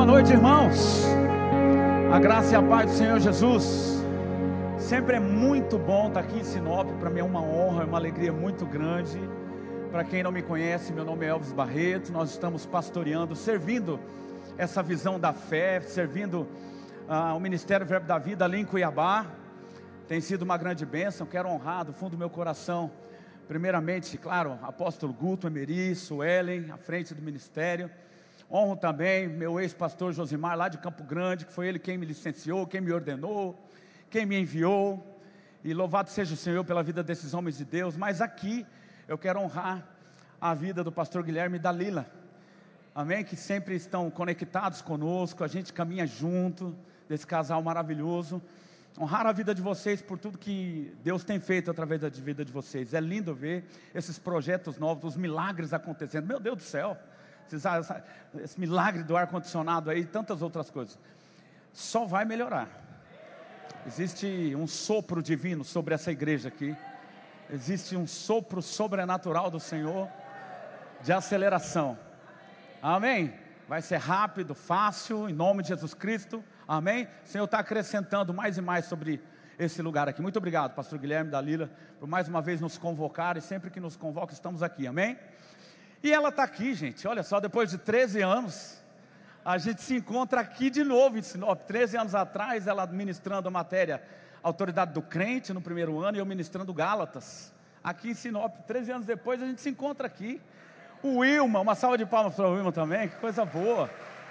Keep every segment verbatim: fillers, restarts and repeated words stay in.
Boa noite, irmãos. A graça e a paz do Senhor Jesus. Sempre é muito bom estar aqui em Sinop. Para mim é uma honra, é uma alegria muito grande. Para quem não me conhece, meu nome é Elvis Barreto. Nós estamos pastoreando, servindo essa visão da fé, servindo uh, o Ministério Verbo da Vida ali em Cuiabá. Tem sido uma grande bênção. Quero honrar do fundo do meu coração, primeiramente, claro, apóstolo Guto, Emery, Suelen, à frente do ministério. Honro também meu ex-pastor Josimar, lá de Campo Grande, que foi ele quem me licenciou, quem me ordenou, quem me enviou. E louvado seja o Senhor pela vida desses homens de Deus. Mas aqui eu quero honrar a vida do pastor Guilherme e da Lila, amém? Que sempre estão conectados conosco, a gente caminha junto, desse casal maravilhoso. Honrar a vida de vocês por tudo que Deus tem feito através da vida de vocês. É lindo ver esses projetos novos, os milagres acontecendo. Meu Deus do céu, esse milagre do ar-condicionado aí, tantas outras coisas. Só vai melhorar. Existe um sopro divino sobre essa igreja aqui. Existe um sopro sobrenatural do Senhor de aceleração. Amém? Vai ser rápido, fácil, em nome de Jesus Cristo. Amém? O Senhor está acrescentando mais e mais sobre esse lugar aqui. Muito obrigado, pastor Guilherme, Dalila, por mais uma vez nos convocar. E sempre que nos convoca, estamos aqui. Amém? E ela está aqui, gente. Olha só, depois de treze anos, a gente se encontra aqui de novo em Sinop. treze anos atrás, ela ministrando a matéria Autoridade do Crente no primeiro ano, e eu ministrando Gálatas aqui em Sinop. treze anos depois, a gente se encontra aqui. O Wilma, uma salva de palmas para o Wilma também, que coisa boa.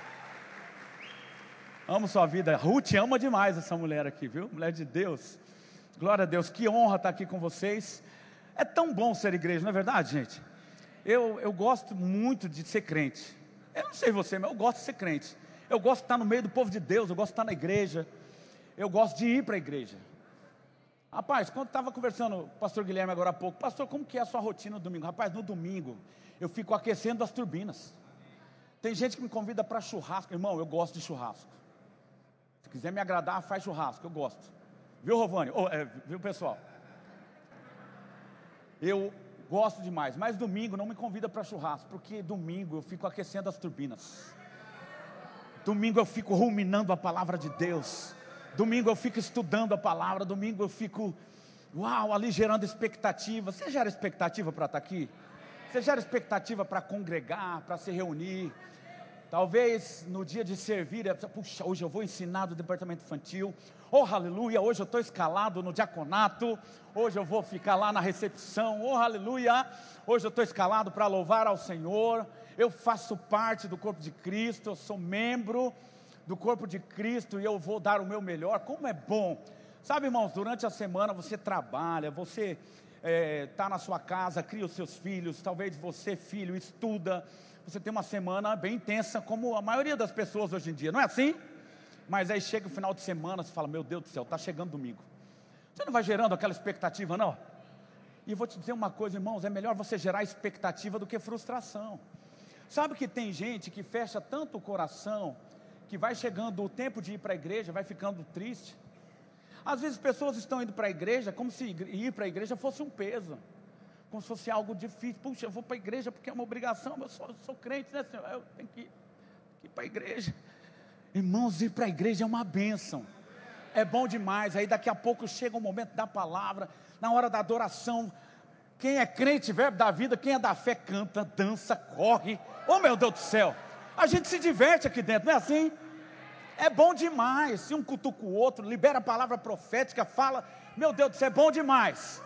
Amo sua vida. Ruth ama demais essa mulher aqui, viu? Mulher de Deus. Glória a Deus, que honra estar aqui com vocês. É tão bom ser igreja, não é verdade, gente? Eu, eu gosto muito de ser crente. Eu não sei você, mas eu gosto de ser crente. Eu gosto de estar no meio do povo de Deus, eu gosto de estar na igreja. Eu gosto de ir para a igreja. Rapaz, quando estava conversando com o pastor Guilherme agora há pouco, pastor, como que é a sua rotina no domingo? Rapaz, no domingo eu fico aquecendo as turbinas. Tem gente que me convida para churrasco. Irmão, eu gosto de churrasco. Se quiser me agradar, faz churrasco, eu gosto. Viu, Rovani? Oh, é, viu, pessoal? Eu gosto demais, mas domingo não me convida para churrasco, porque domingo eu fico aquecendo as turbinas. Domingo eu fico ruminando a palavra de Deus. Domingo eu fico estudando a palavra. Domingo eu fico, uau, ali gerando expectativa. Você gera expectativa para estar aqui? Você gera expectativa para congregar, para se reunir? Talvez no dia de servir, puxa, hoje eu vou ensinar do departamento infantil. Oh, aleluia, hoje eu estou escalado no diaconato. Hoje eu vou ficar lá na recepção. Oh, aleluia, hoje eu estou escalado para louvar ao Senhor. Eu faço parte do corpo de Cristo, eu sou membro do corpo de Cristo e eu vou dar o meu melhor. Como é bom, sabe, irmãos, durante a semana você trabalha, você está é, na sua casa, cria os seus filhos, talvez você, filho, estuda. Você tem uma semana bem intensa, como a maioria das pessoas hoje em dia, não é assim? Mas aí chega o final de semana, você fala, meu Deus do céu, está chegando domingo. Você não vai gerando aquela expectativa, não? E eu vou te dizer uma coisa, irmãos, é melhor você gerar expectativa do que frustração. Sabe que tem gente que fecha tanto o coração, que vai chegando o tempo de ir para a igreja, vai ficando triste. Às vezes pessoas estão indo para a igreja, como se ir para a igreja fosse um peso, como se fosse algo difícil. Puxa, eu vou para a igreja porque é uma obrigação, eu sou, eu sou crente, né, Senhor? Eu tenho que, que ir para a igreja. Irmãos, ir para a igreja é uma bênção, é bom demais. Aí daqui a pouco chega o momento da palavra, na hora da adoração. Quem é crente, verbo da vida, quem é da fé, canta, dança, corre. Oh, meu Deus do céu, a gente se diverte aqui dentro, não é assim? É bom demais. Se um cutuca o outro, libera a palavra profética, fala, meu Deus do céu, é bom demais.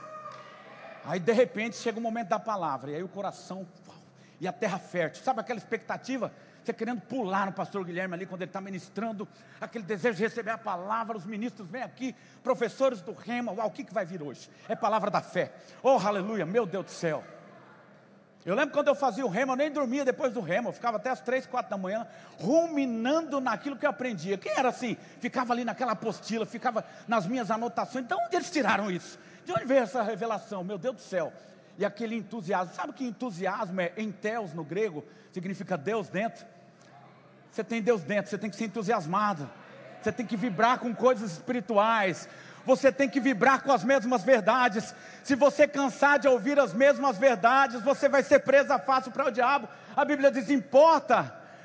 Aí de repente chega o momento da palavra, e aí o coração, e a terra fértil, sabe aquela expectativa? Você querendo pular no pastor Guilherme ali, quando ele está ministrando, aquele desejo de receber a palavra. Os ministros vêm aqui, professores do rema, uau, o que, que vai vir hoje? É palavra da fé. Oh, aleluia, meu Deus do céu. Eu lembro quando eu fazia o rema, eu nem dormia depois do rema, eu ficava até as três, quatro da manhã, ruminando naquilo que eu aprendia. Quem era assim? Ficava ali naquela apostila, ficava nas minhas anotações. Então onde eles tiraram isso? De onde veio essa revelação? Meu Deus do céu. E aquele entusiasmo, sabe que entusiasmo é enteos no grego? Significa Deus dentro. Você tem Deus dentro, você tem que ser entusiasmado. Você tem que vibrar com coisas espirituais. Você tem que vibrar com as mesmas verdades. Se você cansar de ouvir as mesmas verdades, você vai ser presa fácil para o diabo. A Bíblia diz, importa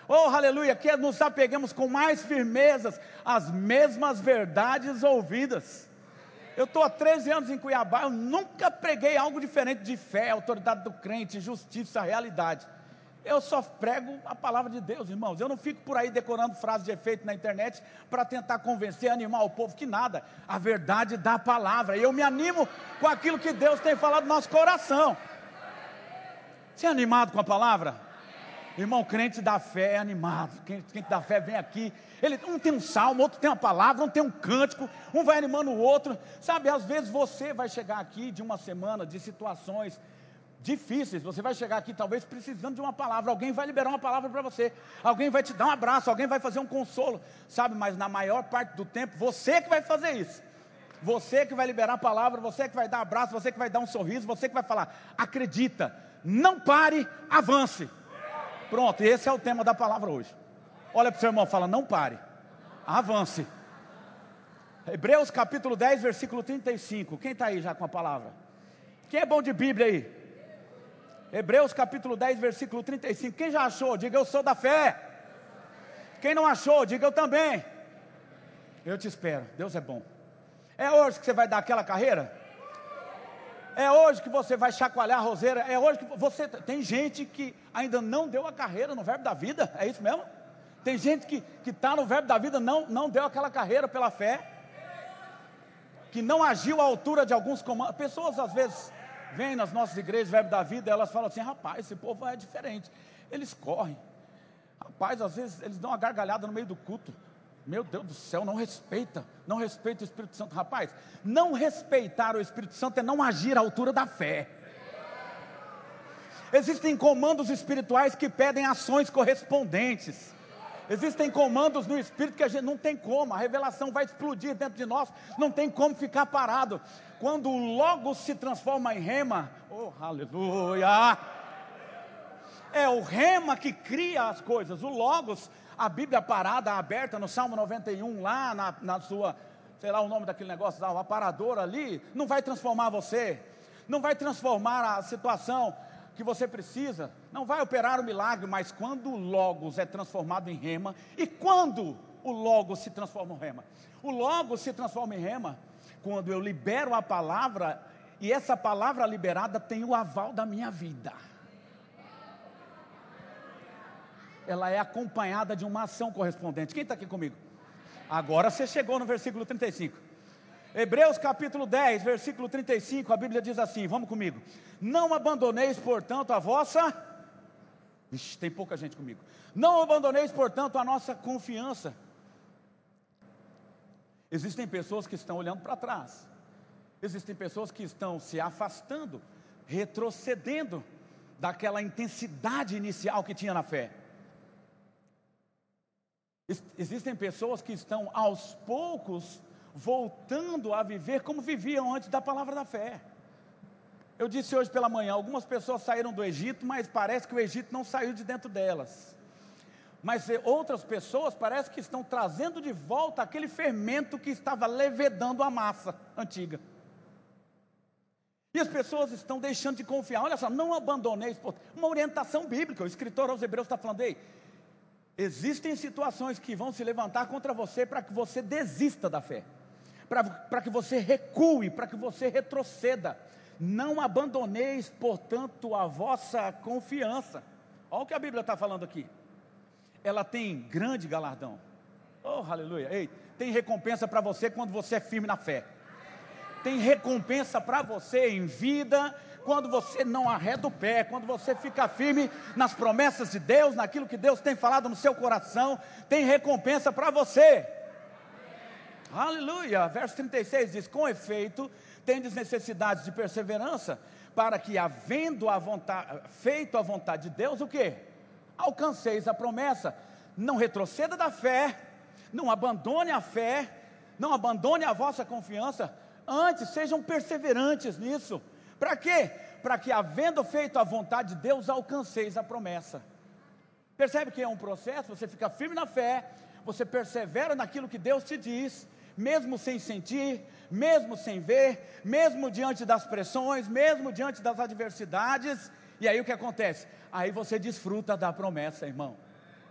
Oh, aleluia, que nos apeguemos com mais firmezas às mesmas verdades ouvidas. Eu estou há treze anos em Cuiabá, eu nunca preguei algo diferente de fé, autoridade do crente, justiça, realidade. Eu só prego a palavra de Deus, irmãos. Eu não fico por aí decorando frases de efeito na internet para tentar convencer, animar o povo, que nada. A verdade da palavra. E eu me animo com aquilo que Deus tem falado no nosso coração. Você é animado com a palavra? Irmão, crente da fé é animado. Crente, crente da fé vem aqui. Ele, um tem um salmo, outro tem uma palavra, um tem um cântico, um vai animando o outro. Sabe, às vezes você vai chegar aqui de uma semana de situações difíceis, você vai chegar aqui talvez precisando de uma palavra, alguém vai liberar uma palavra para você, alguém vai te dar um abraço, alguém vai fazer um consolo, sabe, mas na maior parte do tempo, você que vai fazer isso, você que vai liberar a palavra, você que vai dar abraço, você que vai dar um sorriso, você que vai falar, acredita, não pare, avance. Pronto, esse é o tema da palavra hoje. Olha para o seu irmão, fala, não pare, avance. Hebreus capítulo dez, versículo trinta e cinco, quem está aí já com a palavra? Quem é bom de Bíblia aí? Hebreus capítulo dez, versículo trinta e cinco, quem já achou? Diga, eu sou da fé. Quem não achou? Diga, eu também. Eu te espero, Deus é bom. É hoje que você vai dar aquela carreira? É hoje que você vai chacoalhar a roseira? É hoje que você... Tem gente que ainda não deu a carreira no verbo da vida, é isso mesmo? Tem gente que está no verbo da vida, não, não deu aquela carreira pela fé, que não agiu à altura de alguns comandos. Pessoas às vezes vêm nas nossas igrejas, verbo da vida, elas falam assim, rapaz, esse povo é diferente, eles correm, rapaz, às vezes eles dão uma gargalhada no meio do culto, meu Deus do céu, não respeita, não respeita o Espírito Santo. Rapaz, não respeitar o Espírito Santo é não agir à altura da fé. Existem comandos espirituais que pedem ações correspondentes. Existem comandos no Espírito que a gente não tem como, a revelação vai explodir dentro de nós, não tem como ficar parado. Quando o Logos se transforma em rema, oh aleluia, é o rema que cria as coisas. O Logos, a Bíblia parada, aberta no Salmo noventa e um, lá na, na sua, sei lá o nome daquele negócio, o aparador ali, não vai transformar você, não vai transformar a situação que você precisa, não vai operar o milagre, mas quando o Logos é transformado em rema, e quando o Logos se transforma em rema? O Logos se transforma em rema quando eu libero a palavra, e essa palavra liberada tem o aval da minha vida. Ela é acompanhada de uma ação correspondente. Quem está aqui comigo? Agora você chegou no versículo trinta e cinco. Hebreus capítulo dez, versículo trinta e cinco, a Bíblia diz assim, vamos comigo. Não abandoneis, portanto, a vossa... Ixi, tem pouca gente comigo. Não abandoneis, portanto, a nossa confiança. Existem pessoas que estão olhando para trás. Existem pessoas que estão se afastando, retrocedendo daquela intensidade inicial que tinha na fé. Existem pessoas que estão aos poucos voltando a viver como viviam antes da palavra da fé. Eu disse hoje pela manhã, algumas pessoas saíram do Egito, mas parece que o Egito não saiu de dentro delas. Mas outras pessoas parece que estão trazendo de volta aquele fermento que estava levedando a massa antiga. E as pessoas estão deixando de confiar. Olha só, não abandoneis, uma orientação bíblica, o escritor aos Hebreus está falando aí. Existem situações que vão se levantar contra você para que você desista da fé, para que você recue, para que você retroceda. Não abandoneis, portanto, a vossa confiança. Olha o que a Bíblia está falando aqui. Ela tem grande galardão. Oh, aleluia. Ei, tem recompensa para você quando você é firme na fé. Tem recompensa para você em vida, quando você não arreda o pé, quando você fica firme nas promessas de Deus, naquilo que Deus tem falado no seu coração, tem recompensa para você. Aleluia. Verso trinta e seis diz, com efeito, tendes necessidades de perseverança, para que, havendo a vontade, feito a vontade de Deus, o quê? Alcanceis a promessa. Não retroceda da fé, não abandone a fé, não abandone a vossa confiança, antes sejam perseverantes nisso. Para quê? Para que, havendo feito a vontade de Deus, alcanceis a promessa. Percebe que é um processo? Você fica firme na fé, você persevera naquilo que Deus te diz, mesmo sem sentir, mesmo sem ver, mesmo diante das pressões, mesmo diante das adversidades. E aí o que acontece? Aí você desfruta da promessa, irmão.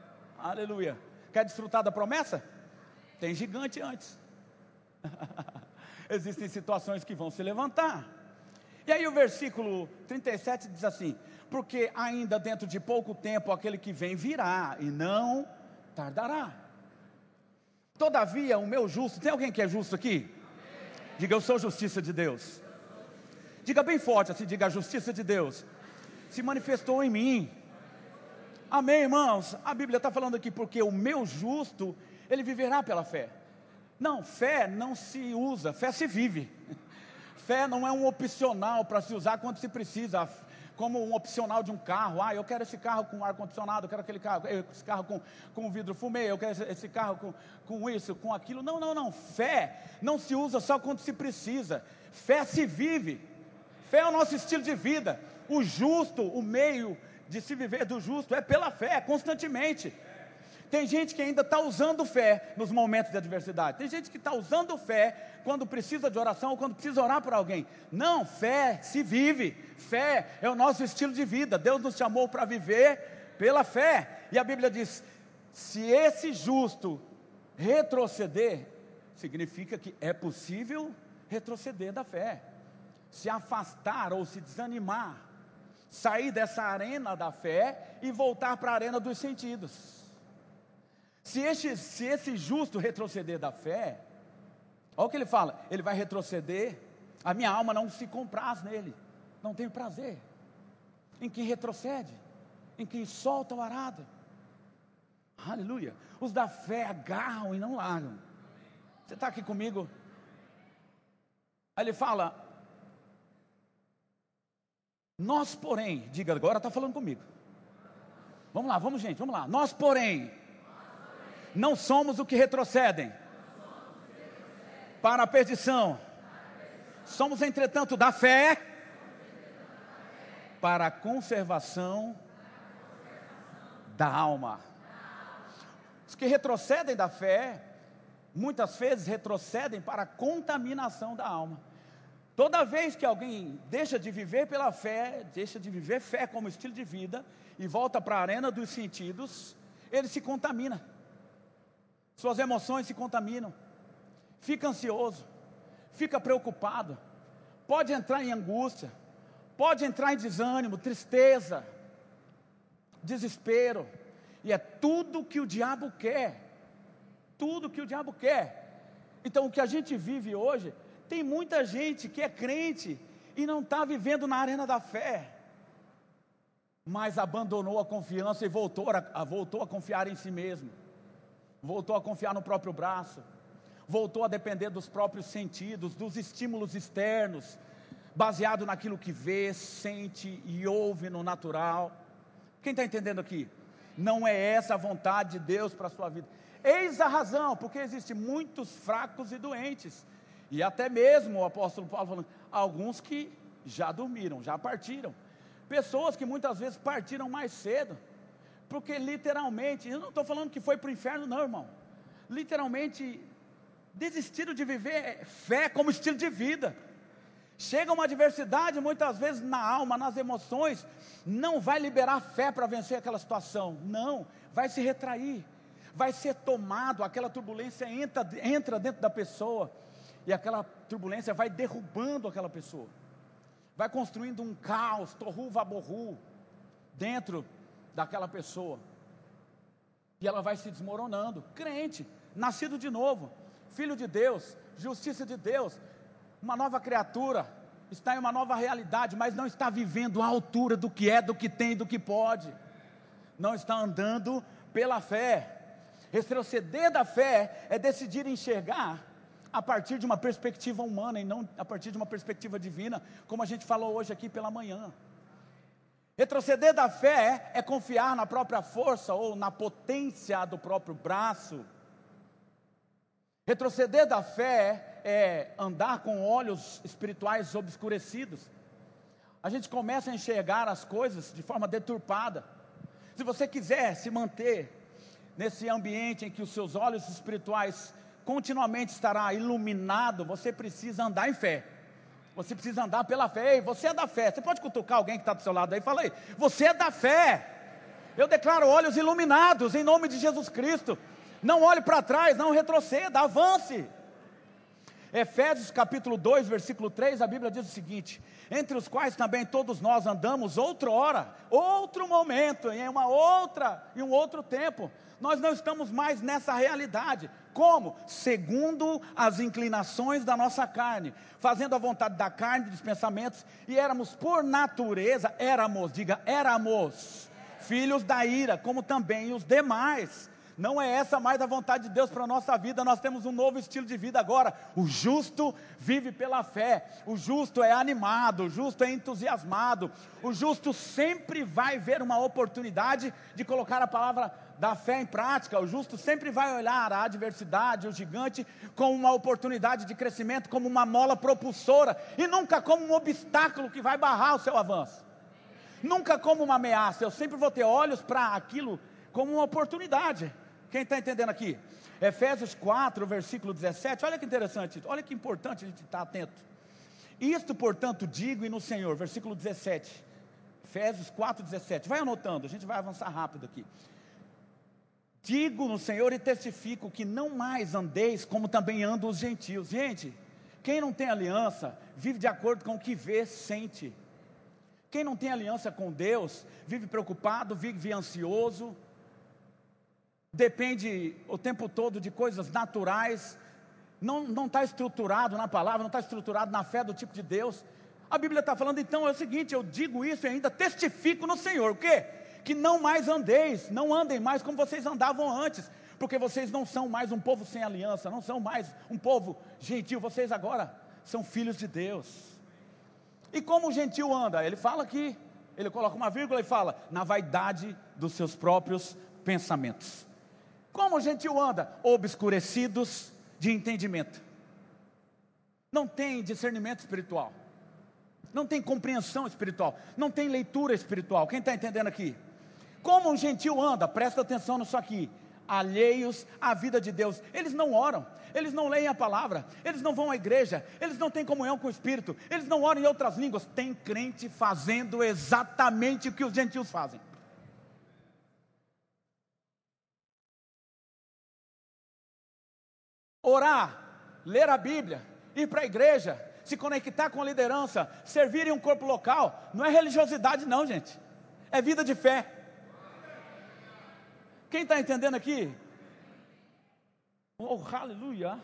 Aleluia. Quer desfrutar da promessa? Tem gigante antes. Existem situações que vão se levantar. E aí o versículo trinta e sete diz assim: porque ainda dentro de pouco tempo aquele que vem virá e não tardará. Todavia o meu justo, tem alguém que é justo aqui? Diga, eu sou justiça de Deus. Diga bem forte assim, diga, a justiça de Deus se manifestou em mim. Amém, irmãos? A Bíblia está falando aqui, porque o meu justo, ele viverá pela fé. Não, fé não se usa, fé se vive. Fé não é um opcional para se usar quando se precisa, como um opcional de um carro. Ah, eu quero esse carro com ar-condicionado, eu quero aquele carro, esse carro com, com vidro fumê, eu quero esse, esse carro com, com isso, com aquilo. Não, não, não, fé não se usa só quando se precisa, fé se vive. Fé é o nosso estilo de vida. O justo, o meio de se viver do justo é pela fé, constantemente. Tem gente que ainda está usando fé nos momentos de adversidade. Tem gente que está usando fé quando precisa de oração ou quando precisa orar por alguém. Não, fé se vive. Fé é o nosso estilo de vida. Deus nos chamou para viver pela fé. E a Bíblia diz, se esse justo retroceder, significa que é possível retroceder da fé. Se afastar ou se desanimar, sair dessa arena da fé e voltar para a arena dos sentidos. Se esse, se esse justo retroceder da fé, olha o que ele fala, ele vai retroceder, a minha alma não se compraz nele, não tenho prazer em quem retrocede, em quem solta o arado. Aleluia. Os da fé agarram e não largam. Você está aqui comigo? Aí ele fala, nós porém, diga agora, está falando comigo. Vamos lá, vamos gente, vamos lá. Nós porém, não somos o que retrocedem para a perdição. Somos entretanto da fé para a conservação da alma. Os que retrocedem da fé, muitas vezes retrocedem para a contaminação da alma. Toda vez que alguém deixa de viver pela fé, deixa de viver fé como estilo de vida e volta para a arena dos sentidos, ele se contamina. Suas emoções se contaminam. Fica ansioso, fica preocupado, pode entrar em angústia, pode entrar em desânimo, tristeza, desespero. E é tudo que o diabo quer. Tudo que o diabo quer. Então o que a gente vive hoje, tem muita gente que é crente e não está vivendo na arena da fé, mas abandonou a confiança e voltou a, voltou a confiar em si mesmo, voltou a confiar no próprio braço, voltou a depender dos próprios sentidos, dos estímulos externos, baseado naquilo que vê, sente e ouve no natural. Quem está entendendo aqui? Não é essa a vontade de Deus para a sua vida. Eis a razão, porque existem muitos fracos e doentes. E até mesmo o apóstolo Paulo falando, alguns que já dormiram, já partiram. Pessoas que muitas vezes partiram mais cedo, porque literalmente, eu não estou falando que foi para o inferno não, irmão. Literalmente, desistiram de viver fé como estilo de vida. Chega uma adversidade, muitas vezes na alma, nas emoções, não vai liberar fé para vencer aquela situação. Não, vai se retrair, vai ser tomado, aquela turbulência entra, entra dentro da pessoa. E aquela turbulência vai derrubando aquela pessoa, vai construindo um caos, torru vaborru, dentro daquela pessoa, e ela vai se desmoronando. Crente, nascido de novo, filho de Deus, justiça de Deus, uma nova criatura, está em uma nova realidade, mas não está vivendo à altura do que é, do que tem, do que pode, não está andando pela fé. Retroceder da fé é decidir enxergar a partir de uma perspectiva humana e não a partir de uma perspectiva divina, como a gente falou hoje aqui pela manhã. Retroceder da fé é confiar na própria força ou na potência do próprio braço. Retroceder da fé é andar com olhos espirituais obscurecidos. A gente começa a enxergar as coisas de forma deturpada. Se você quiser se manter nesse ambiente em que os seus olhos espirituais continuamente estará iluminado, você precisa andar em fé, você precisa andar pela fé. Ei, você é da fé, você pode cutucar alguém que está do seu lado aí, fala aí, você é da fé, Eu declaro olhos iluminados em nome de Jesus Cristo. Não olhe para trás, não retroceda, avance. Efésios capítulo dois, versículo três, a Bíblia diz o seguinte: entre os quais também todos nós andamos outrora, outro momento, em uma outra, em um outro tempo. Nós não estamos mais nessa realidade. Como? Segundo as inclinações da nossa carne, fazendo a vontade da carne e dos pensamentos, e éramos por natureza, éramos, diga, éramos, filhos da ira, como também os demais. Não é essa mais a vontade de Deus para a nossa vida. Nós temos um novo estilo de vida agora. O justo vive pela fé. O justo é animado, o justo é entusiasmado. O justo sempre vai ver uma oportunidade de colocar a palavra da fé em prática. O justo sempre vai olhar a adversidade, o gigante, como uma oportunidade de crescimento, como uma mola propulsora, e nunca como um obstáculo que vai barrar o seu avanço. Nunca como uma ameaça. Eu sempre vou ter olhos para aquilo como uma oportunidade. Quem está entendendo aqui? Efésios quatro, versículo dezessete, olha que interessante, olha que importante a gente estar atento. Isto, portanto, digo e no Senhor, versículo dezessete, Efésios quatro, dezessete, vai anotando, a gente vai avançar rápido aqui. Digo no Senhor e testifico que não mais andeis como também andam os gentios. Gente, quem não tem aliança, vive de acordo com o que vê, sente. Quem não tem aliança com Deus, vive preocupado, vive ansioso, depende o tempo todo de coisas naturais, não não está estruturado na palavra, não está estruturado na fé do tipo de Deus. A Bíblia está falando, então é o seguinte, eu digo isso e ainda testifico no Senhor, o quê? Que não mais andeis, não andem mais como vocês andavam antes, porque vocês não são mais um povo sem aliança, não são mais um povo gentil, vocês agora são filhos de Deus. E como o gentil anda? Ele fala aqui, ele coloca uma vírgula e fala, na vaidade dos seus próprios pensamentos. Como o gentil anda? Obscurecidos de entendimento. Não tem discernimento espiritual. Não tem compreensão espiritual. Não tem leitura espiritual. Quem está entendendo aqui? Como um gentil anda? Presta atenção nisso aqui. Alheios à vida de Deus. Eles não oram. Eles não leem a palavra. Eles não vão à igreja. Eles não têm comunhão com o Espírito. Eles não oram em outras línguas. Tem crente fazendo exatamente o que os gentios fazem. Orar, ler a Bíblia, ir para a igreja, se conectar com a liderança, servir em um corpo local, não é religiosidade não, gente, é vida de fé. Quem está entendendo aqui? Oh, aleluia.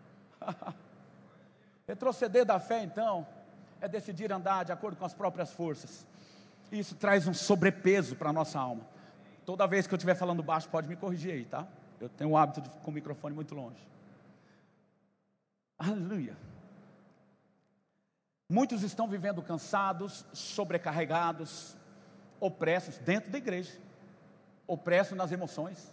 Retroceder da fé então, é decidir andar de acordo com as próprias forças. Isso traz um sobrepeso para a nossa alma. Toda vez que eu estiver falando baixo, pode me corrigir aí, tá? Eu tenho o hábito de ficar com o microfone muito longe. Aleluia. Muitos estão vivendo cansados, sobrecarregados, opressos dentro da igreja, opressos nas emoções.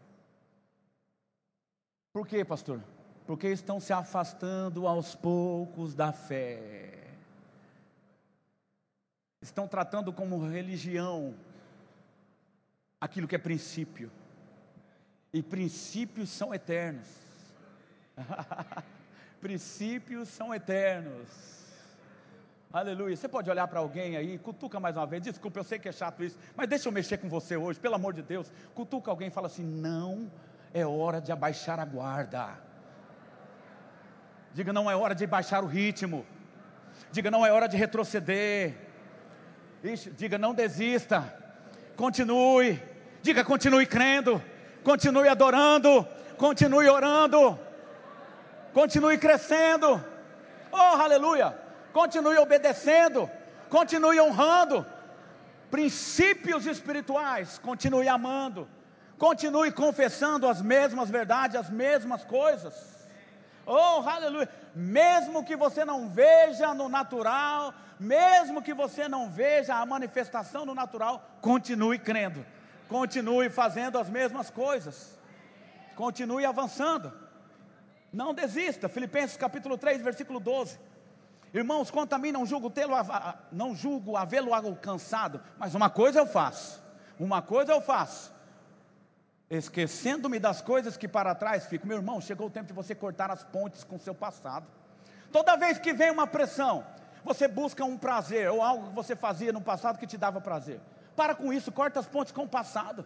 Por quê, pastor? Porque estão se afastando aos poucos da fé. Estão tratando como religião aquilo que é princípio. E princípios são eternos. Princípios são eternos. Aleluia. Você pode olhar para alguém aí, cutuca mais uma vez. Desculpa, eu sei que é chato isso, mas deixa eu mexer com você hoje, pelo amor de Deus. Cutuca alguém e fala assim: não é hora de abaixar a guarda. Diga, não é hora de baixar o ritmo. Diga, não é hora de retroceder. Ixi, diga, não desista. Continue. Diga, continue crendo. Continue adorando. Continue orando. Continue crescendo. Oh, aleluia. Continue obedecendo. Continue honrando. Princípios espirituais. Continue amando. Continue confessando as mesmas verdades, as mesmas coisas. Oh, aleluia. Mesmo que você não veja no natural, mesmo que você não veja a manifestação no natural, continue crendo. Continue fazendo as mesmas coisas. Continue avançando. Não desista. Filipenses capítulo três, versículo doze. Irmãos, quanto a mim, não julgo tê-lo, não julgo havê-lo alcançado, mas uma coisa eu faço, uma coisa eu faço, esquecendo-me das coisas que para trás fico. Meu irmão, chegou o tempo de você cortar as pontes com o seu passado. Toda vez que vem uma pressão, você busca um prazer, ou algo que você fazia no passado que te dava prazer. Para com isso, corta as pontes com o passado.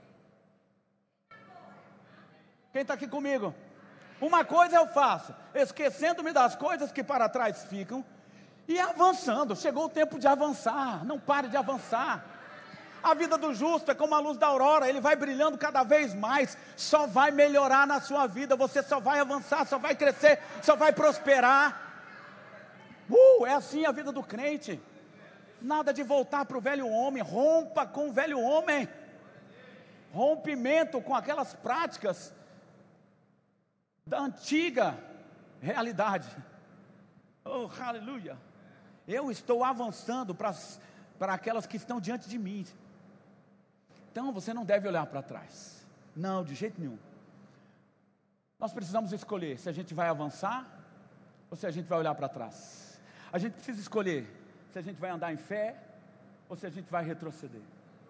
Quem está aqui comigo? Uma coisa eu faço, esquecendo-me das coisas que para trás ficam e avançando. Chegou o tempo de avançar, não pare de avançar. A vida do justo é como a luz da aurora, ele vai brilhando cada vez mais, só vai melhorar na sua vida, você só vai avançar, só vai crescer, só vai prosperar. Uh, é assim a vida do crente. Nada de voltar para o velho homem, rompa com o velho homem. Rompimento com aquelas práticas da antiga realidade. Oh, aleluia. Eu estou avançando para, para aquelas que estão diante de mim. Então você não deve olhar para trás. Não, de jeito nenhum. Nós precisamos escolher se a gente vai avançar ou se a gente vai olhar para trás. A gente precisa escolher se a gente vai andar em fé ou se a gente vai retroceder.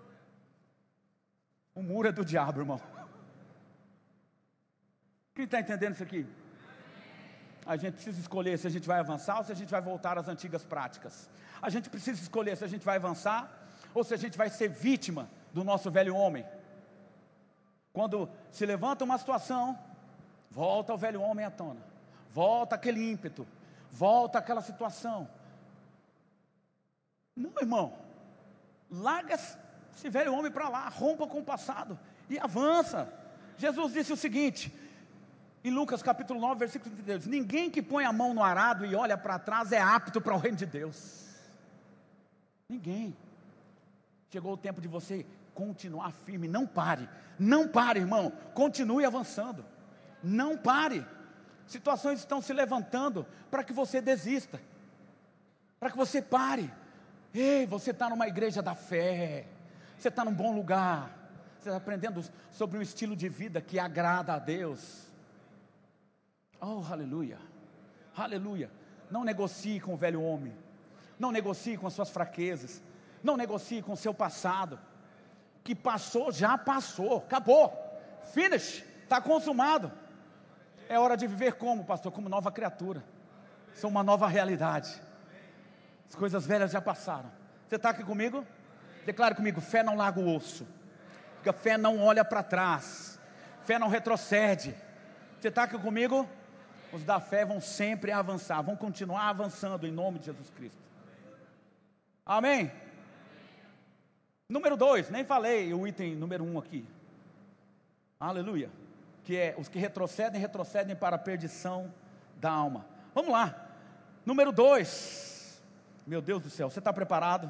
O muro é do diabo, irmão. Quem está entendendo isso aqui? A gente precisa escolher se a gente vai avançar ou se a gente vai voltar às antigas práticas. A gente precisa escolher se a gente vai avançar ou se a gente vai ser vítima do nosso velho homem. Quando se levanta uma situação, volta o velho homem à tona, volta aquele ímpeto, volta aquela situação. Não, irmão, larga esse velho homem para lá, rompa com o passado e avança. Jesus disse o seguinte, em Lucas capítulo nove, versículo trinta e dois, ninguém que põe a mão no arado e olha para trás é apto para o reino de Deus. Ninguém. Chegou o tempo de você continuar firme, não pare, não pare, irmão, continue avançando, não pare. Situações estão se levantando para que você desista, para que você pare. Ei, você está numa igreja da fé, você está num bom lugar, você está aprendendo sobre um estilo de vida que agrada a Deus. Oh, aleluia, aleluia. Não negocie com o velho homem, não negocie com as suas fraquezas, não negocie com o seu passado. O que passou, já passou, acabou, finish, está consumado. É hora de viver como, pastor? Como nova criatura. Sou uma nova realidade. As coisas velhas já passaram. Você está aqui comigo? Declare comigo, fé não larga o osso. Porque a fé não olha para trás. Fé não retrocede. Você está aqui comigo? Os da fé vão sempre avançar, vão continuar avançando em nome de Jesus Cristo. Amém? Número dois, nem falei o item número um aqui. Aleluia. Que é, os que retrocedem, retrocedem para a perdição da alma. Vamos lá. Número dois. Meu Deus do céu, você está preparado?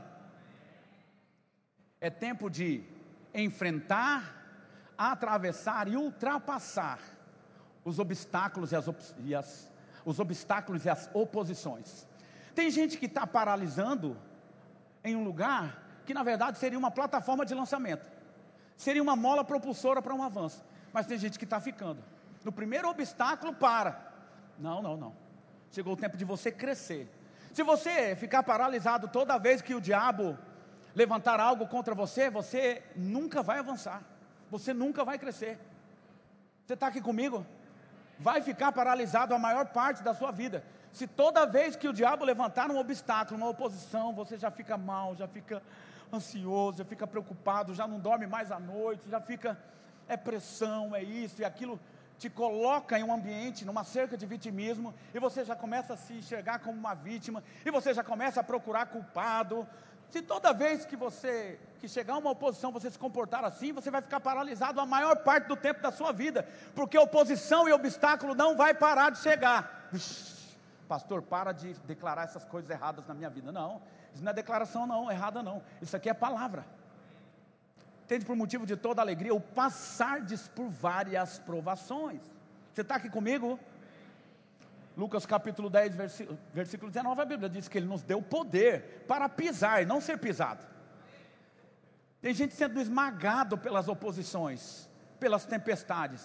É tempo de enfrentar, atravessar e ultrapassar os obstáculos e as, e as, os obstáculos e as oposições. Tem gente que está paralisando em um lugar que na verdade seria uma plataforma de lançamento, seria uma mola propulsora para um avanço, mas tem gente que está ficando no primeiro obstáculo. Para, não, não, não, chegou o tempo de você crescer. Se você ficar paralisado toda vez que o diabo levantar algo contra você, você nunca vai avançar, você nunca vai crescer. Você está aqui comigo? Vai ficar paralisado a maior parte da sua vida. Se toda vez que o diabo levantar um obstáculo, uma oposição, você já fica mal, já fica ansioso, já fica preocupado, já não dorme mais à noite, já fica, é pressão, é isso e aquilo, te coloca em um ambiente, numa cerca de vitimismo, e você já começa a se enxergar como uma vítima, e você já começa a procurar culpado. Se toda vez que você, que chegar uma oposição, você se comportar assim, você vai ficar paralisado a maior parte do tempo da sua vida, porque oposição e obstáculo não vai parar de chegar. Ixi, pastor, para de declarar essas coisas erradas na minha vida. Não, isso não é declaração não, errada não, isso aqui é palavra. Tende por motivo de toda alegria o passardes por várias provações. Você está aqui comigo? Lucas capítulo dez, versículo, versículo dezenove, a Bíblia diz que Ele nos deu poder para pisar e não ser pisado. Tem gente sendo esmagado pelas oposições, pelas tempestades.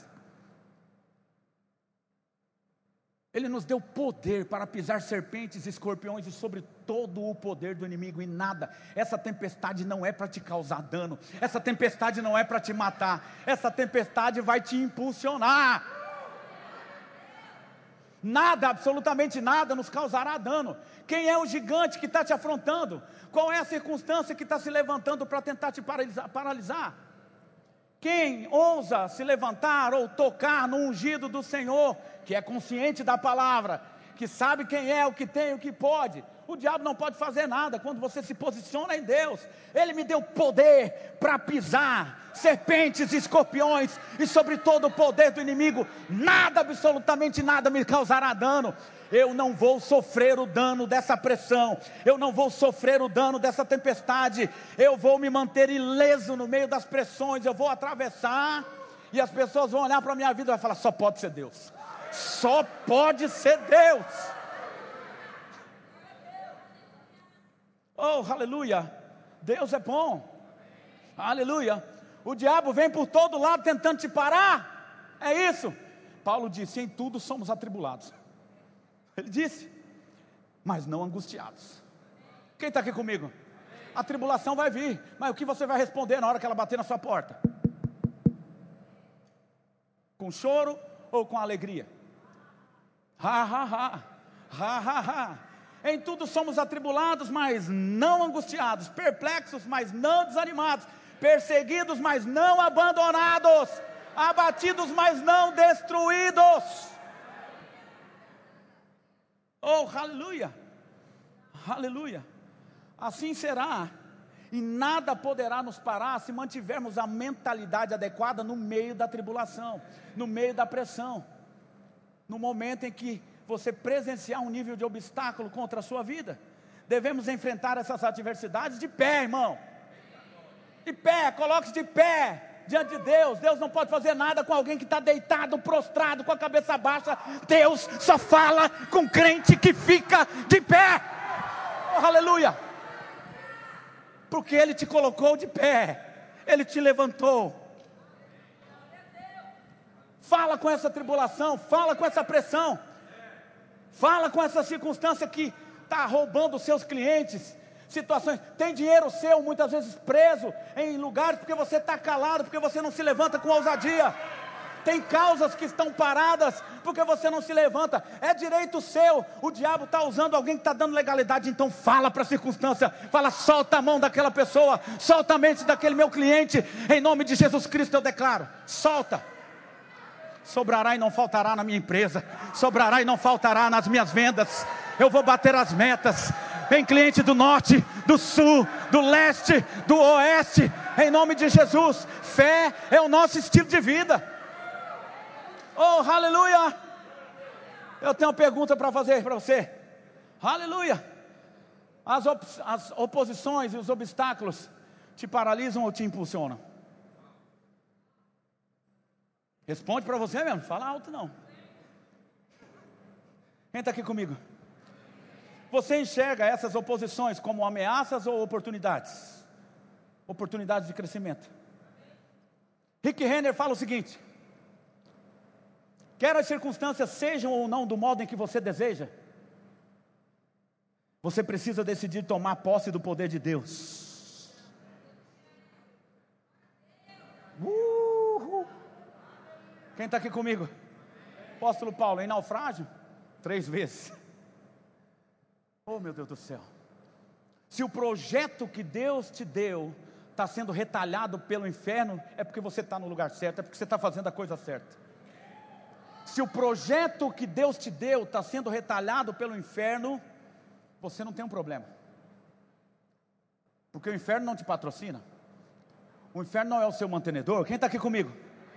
Ele nos deu poder para pisar serpentes, escorpiões e sobre todo o poder do inimigo, e nada, essa tempestade não é para te causar dano, essa tempestade não é para te matar, essa tempestade vai te impulsionar. Nada, absolutamente nada nos causará dano. Quem é o gigante que está te afrontando? Qual é a circunstância que está se levantando para tentar te paralisar, paralisar? Quem ousa se levantar ou tocar no ungido do Senhor, que é consciente da palavra, que sabe quem é, o que tem, o que pode? O diabo não pode fazer nada quando você se posiciona em Deus. Ele me deu poder para pisar serpentes e escorpiões, e sobre todo o poder do inimigo, nada, absolutamente nada me causará dano. Eu não vou sofrer o dano dessa pressão, eu não vou sofrer o dano dessa tempestade, eu vou me manter ileso no meio das pressões, eu vou atravessar, e as pessoas vão olhar para a minha vida e vão falar: só pode ser Deus, só pode ser Deus. Oh, aleluia, Deus é bom, aleluia. O diabo vem por todo lado tentando te parar, é isso. Paulo disse: em tudo somos atribulados. Ele disse, mas não angustiados. Quem está aqui comigo? A tribulação vai vir, mas o que você vai responder na hora que ela bater na sua porta? Com choro ou com alegria? Ha, ha, ha, ha, ha, ha. Em tudo somos atribulados, mas não angustiados, perplexos, mas não desanimados, perseguidos, mas não abandonados, abatidos, mas não destruídos. Oh, aleluia, aleluia. Assim será, e nada poderá nos parar se mantivermos a mentalidade adequada no meio da tribulação, no meio da pressão, no momento em que você presenciar um nível de obstáculo contra a sua vida. Devemos enfrentar essas adversidades de pé, irmão, de pé. Coloque-se de pé diante de Deus. Deus não pode fazer nada com alguém que está deitado, prostrado, com a cabeça baixa. Deus só fala com crente que fica de pé. Oh, aleluia. Porque Ele te colocou de pé, Ele te levantou. Fala com essa tribulação, fala com essa pressão, fala com essa circunstância que está roubando os seus clientes, situações. Tem dinheiro seu muitas vezes preso em lugares porque você está calado, porque você não se levanta com ousadia. Tem causas que estão paradas porque você não se levanta. É direito seu. O diabo está usando alguém que está dando legalidade. Então fala para a circunstância, fala: solta a mão daquela pessoa, solta a mente daquele meu cliente, em nome de Jesus Cristo eu declaro, solta. Sobrará e não faltará na minha empresa, sobrará e não faltará nas minhas vendas. Eu vou bater as metas. Vem cliente do norte, do sul, do leste, do oeste, em nome de Jesus. Fé é o nosso estilo de vida. Oh, aleluia. Eu tenho uma pergunta para fazer para você. Aleluia. As, op as oposições e os obstáculos te paralisam ou te impulsionam? Responde para você mesmo, fala alto não. Quem está aqui comigo? Você enxerga essas oposições como ameaças ou oportunidades? Oportunidades de crescimento. Rick Renner fala o seguinte: quer as circunstâncias sejam ou não do modo em que você deseja, você precisa decidir tomar posse do poder de Deus. Uhul. Quem está aqui comigo? Apóstolo Paulo, em naufrágio, três vezes. Oh, meu Deus do céu. Se o projeto que Deus te deu está sendo retalhado pelo inferno, é porque você está no lugar certo, é porque você está fazendo a coisa certa. Se o projeto que Deus te deu está sendo retalhado pelo inferno, você não tem um problema. Porque o inferno não te patrocina. O inferno não é o seu mantenedor. Quem está aqui comigo?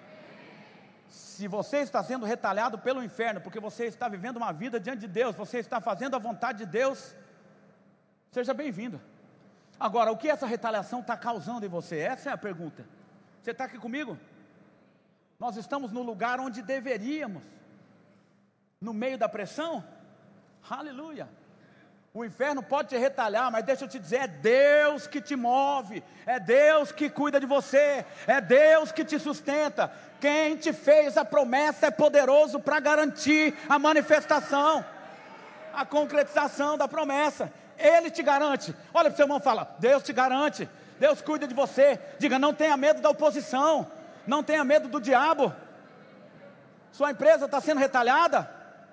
Se você está sendo retalhado pelo inferno, porque você está vivendo uma vida diante de Deus, você está fazendo a vontade de Deus, seja bem-vindo. Agora, o que essa retaliação está causando em você? Essa é a pergunta. Você está aqui comigo? Nós estamos no lugar onde deveríamos, no meio da pressão. Aleluia. O inferno pode te retalhar, mas deixa eu te dizer, é Deus que te move, é Deus que cuida de você, é Deus que te sustenta. Quem te fez a promessa é poderoso para garantir a manifestação, a concretização da promessa. Ele te garante. Olha para o seu irmão e fala: Deus te garante, Deus cuida de você. Diga: não tenha medo da oposição, não tenha medo do diabo. Sua empresa está sendo retalhada,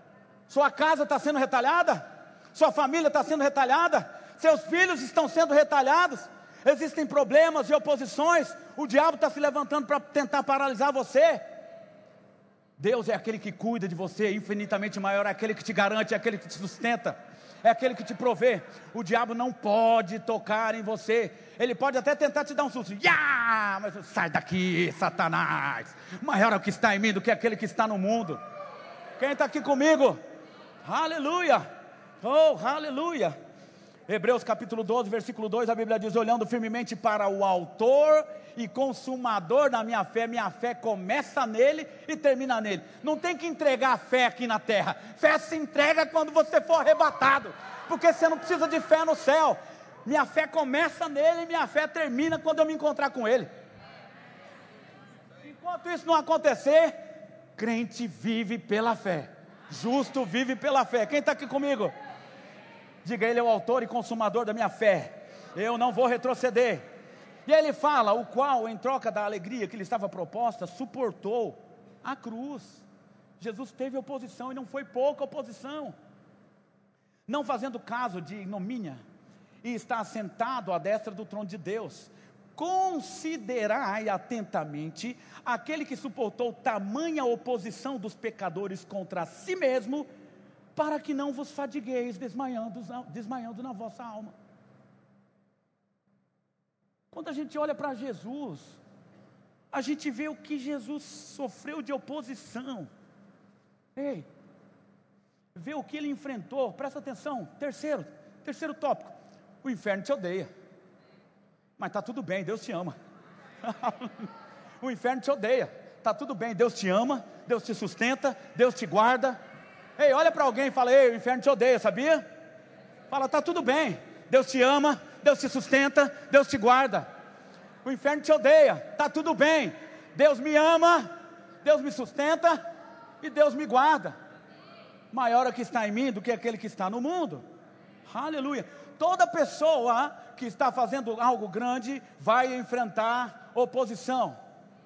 Sua casa está sendo retalhada? Sua família está sendo retalhada? Seus filhos estão sendo retalhados? Existem problemas e oposições? O diabo está se levantando para tentar paralisar você? Deus é aquele que cuida de você, infinitamente maior, é aquele que te garante, é aquele que te sustenta, é aquele que te provê. O diabo não pode tocar em você. Ele pode até tentar te dar um susto, yeah! Mas sai daqui, Satanás. Maior é o que está em mim do que aquele que está no mundo. Quem está aqui comigo? Aleluia, oh, aleluia. Hebreus capítulo doze, versículo dois, a Bíblia diz: olhando firmemente para o autor e consumador da minha fé. Minha fé começa nele e termina nele. Não tem que entregar a fé aqui na terra. Fé se entrega quando você for arrebatado, porque você não precisa de fé no céu. Minha fé começa nele e minha fé termina quando eu me encontrar com ele. Enquanto isso não acontecer, crente vive pela fé, justo vive pela fé. Quem está aqui comigo? Diga: ele é o autor e consumador da minha fé, eu não vou retroceder. E ele fala: o qual, em troca da alegria que lhe estava proposta, suportou a cruz. Jesus teve oposição, e não foi pouca oposição, não fazendo caso de ignomínia, e está assentado à destra do trono de Deus. Considerai atentamente aquele que suportou tamanha oposição dos pecadores contra si mesmo, para que não vos fadigueis desmaiando, desmaiando na vossa alma. Quando a gente olha para Jesus, a gente vê o que Jesus sofreu de oposição. Ei, vê o que ele enfrentou. Presta atenção. Terceiro, terceiro tópico: o inferno te odeia, mas está tudo bem, Deus te ama. O inferno te odeia, está tudo bem, Deus te ama, Deus te sustenta, Deus te guarda. Ei, olha para alguém e fala: ei, o inferno te odeia, sabia? Fala: está tudo bem, Deus te ama, Deus te sustenta, Deus te guarda. O inferno te odeia, está tudo bem, Deus me ama, Deus me sustenta e Deus me guarda. Maior é o que está em mim do que aquele que está no mundo. Aleluia. Toda pessoa que está fazendo algo grande vai enfrentar oposição.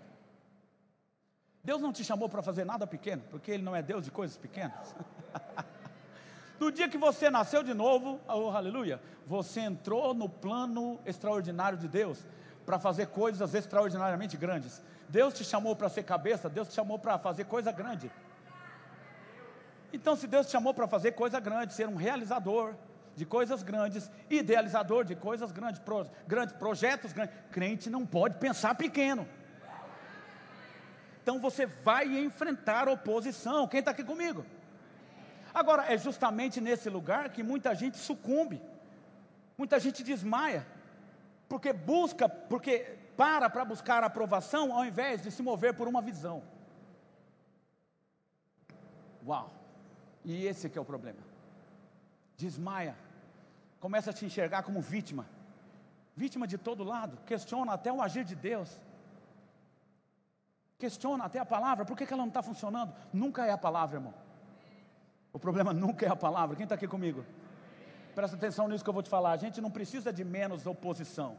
Deus não te chamou para fazer nada pequeno, porque Ele não é Deus de coisas pequenas. No dia que você nasceu de novo, oh, aleluia, você entrou no plano extraordinário de Deus, para fazer coisas extraordinariamente grandes. Deus te chamou para ser cabeça, Deus te chamou para fazer coisa grande. Então, se Deus te chamou para fazer coisa grande, ser um realizador de coisas grandes, idealizador de coisas grandes, pro, grandes projetos grandes, crente não pode pensar pequeno. Então você vai enfrentar oposição. Quem está aqui comigo? Agora, é justamente nesse lugar que muita gente sucumbe, muita gente desmaia, porque busca, porque para para buscar aprovação, ao invés de se mover por uma visão. Uau! E esse que é o problema. Desmaia, começa a te enxergar como vítima, vítima de todo lado, questiona até o agir de Deus, questiona até a palavra. Por que que ela não está funcionando? Nunca é a palavra, irmão. O problema nunca é a palavra. Quem está aqui comigo? Presta atenção nisso que eu vou te falar. A gente não precisa de menos oposição.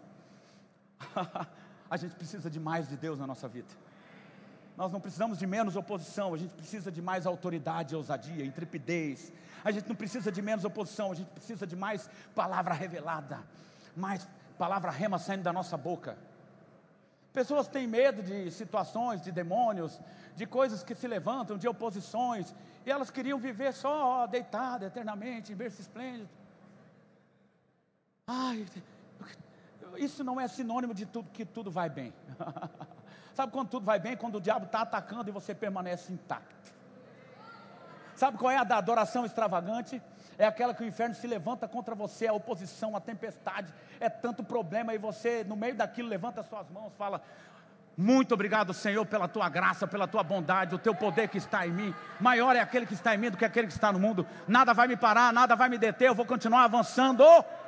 A gente precisa de mais de Deus na nossa vida. Nós não precisamos de menos oposição. A gente precisa de mais autoridade, ousadia, intrepidez. A gente não precisa de menos oposição. A gente precisa de mais palavra revelada, mais palavra rema saindo da nossa boca. Pessoas têm medo de situações, de demônios, de coisas que se levantam, de oposições, e elas queriam viver só deitada eternamente, em berço esplêndido. Ai, isso não é sinônimo de tudo, que tudo vai bem. Sabe quando tudo vai bem? Quando o diabo está atacando e você permanece intacto. Sabe qual é a da adoração extravagante? É aquela que o inferno se levanta contra você, a oposição, a tempestade, é tanto problema, e você, no meio daquilo, levanta suas mãos, fala: muito obrigado, Senhor, pela tua graça, pela tua bondade, o teu poder que está em mim. Maior é aquele que está em mim do que aquele que está no mundo. Nada vai me parar, nada vai me deter, eu vou continuar avançando.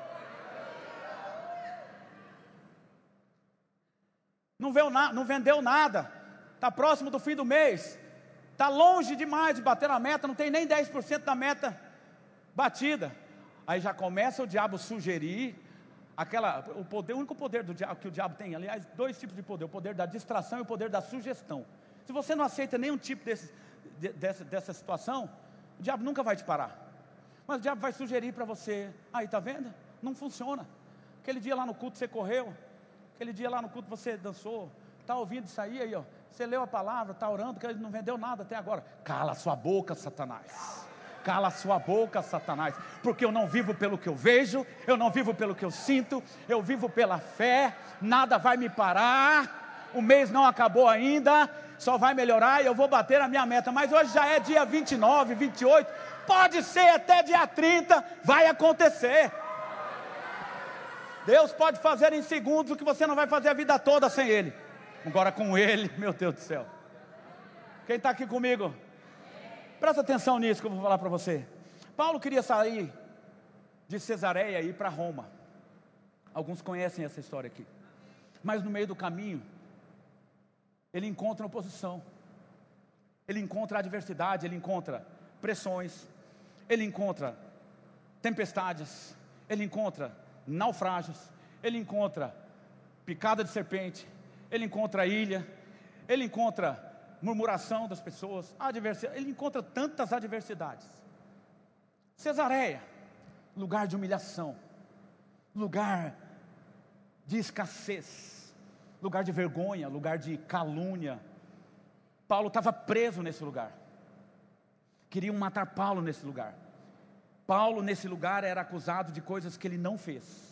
Não, veio na, não vendeu nada, está próximo do fim do mês, está longe demais de bater a meta, não tem nem dez por cento da meta batida. Aí já começa o diabo sugerir aquela, o poder, o único poder do diabo, que o diabo tem, aliás, dois tipos de poder: o poder da distração e o poder da sugestão. Se você não aceita nenhum tipo desse, de, dessa, dessa situação, O diabo nunca vai te parar. Mas o diabo vai sugerir para você, aí está vendo? Não funciona. Aquele dia lá no culto você correu, aquele dia lá no culto você dançou, está ouvindo isso aí, aí ó, você leu a palavra, está orando, que ele não vendeu nada até agora. Cala sua boca, Satanás. Cala sua boca, Satanás, porque eu não vivo pelo que eu vejo, eu não vivo pelo que eu sinto, eu vivo pela fé, nada vai me parar, o mês não acabou ainda, só vai melhorar e eu vou bater a minha meta, mas hoje já é dia vinte e nove, vinte e oito, pode ser até dia trinta, vai acontecer. Deus pode fazer em segundos o que você não vai fazer a vida toda sem Ele. Agora com Ele, meu Deus do céu. Quem está aqui comigo? Presta atenção nisso que eu vou falar para você. Paulo queria sair de Cesareia e ir para Roma. Alguns conhecem essa história aqui. Mas no meio do caminho, ele encontra oposição. Ele encontra adversidade, ele encontra pressões, ele encontra tempestades, ele encontra naufrágios, ele encontra picada de serpente, ele encontra ilha, ele encontra murmuração das pessoas, adversidade, ele encontra tantas adversidades. Cesareia, lugar de humilhação, lugar de escassez, lugar de vergonha, lugar de calúnia. Paulo estava preso nesse lugar, queriam matar Paulo nesse lugar. Paulo nesse lugar era acusado de coisas que ele não fez.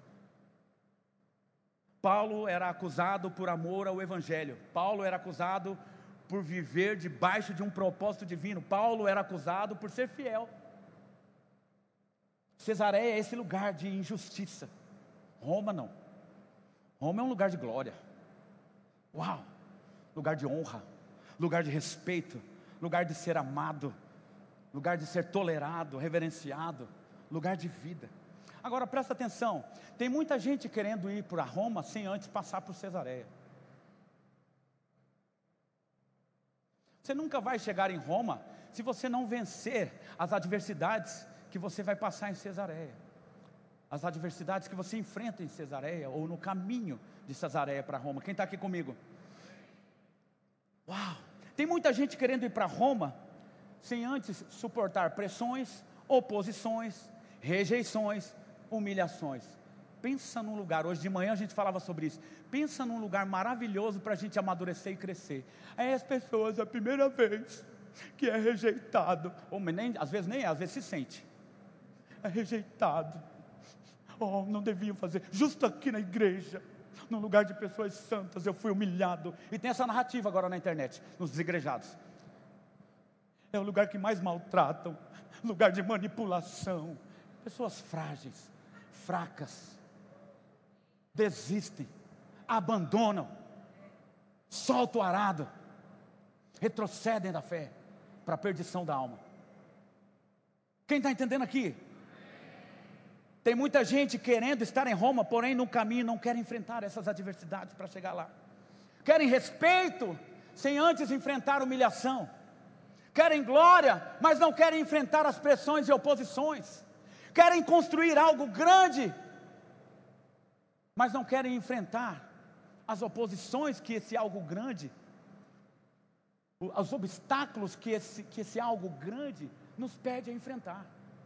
Paulo era acusado por amor ao Evangelho. Paulo era acusado por viver debaixo de um propósito divino. Paulo era acusado por ser fiel. Cesareia é esse lugar de injustiça. Roma não. Roma é um lugar de glória. Uau! Lugar de honra, lugar de respeito, lugar de ser amado, lugar de ser tolerado, reverenciado, lugar de vida. Agora presta atenção, tem muita gente querendo ir para Roma sem antes passar por Cesareia. Você nunca vai chegar em Roma se você não vencer as adversidades que você vai passar em Cesareia. As adversidades que você enfrenta em Cesareia ou no caminho de Cesareia para Roma. Quem está aqui comigo? Uau! Tem muita gente querendo ir para Roma sem antes suportar pressões, oposições, rejeições, humilhações. Pensa num lugar, hoje de manhã a gente falava sobre isso, pensa num lugar maravilhoso para a gente amadurecer e crescer. Aí as pessoas, a primeira vez que é rejeitado, ou nem, às vezes nem é, às vezes se sente, é rejeitado, oh, não deviam fazer, justo aqui na igreja, num lugar de pessoas santas, eu fui humilhado, e tem essa narrativa agora na internet, nos desigrejados, é o lugar que mais maltratam, lugar de manipulação, pessoas frágeis, fracas, desistem, abandonam, soltam o arado, retrocedem da fé, para a perdição da alma. Quem está entendendo aqui? Tem muita gente querendo estar em Roma, porém no caminho não quer enfrentar essas adversidades para chegar lá. Querem respeito, sem antes enfrentar humilhação. Querem glória, mas não querem enfrentar as pressões e oposições. Querem construir algo grande, mas não querem enfrentar as oposições que esse algo grande, os obstáculos que esse, que esse algo grande nos pede a enfrentar.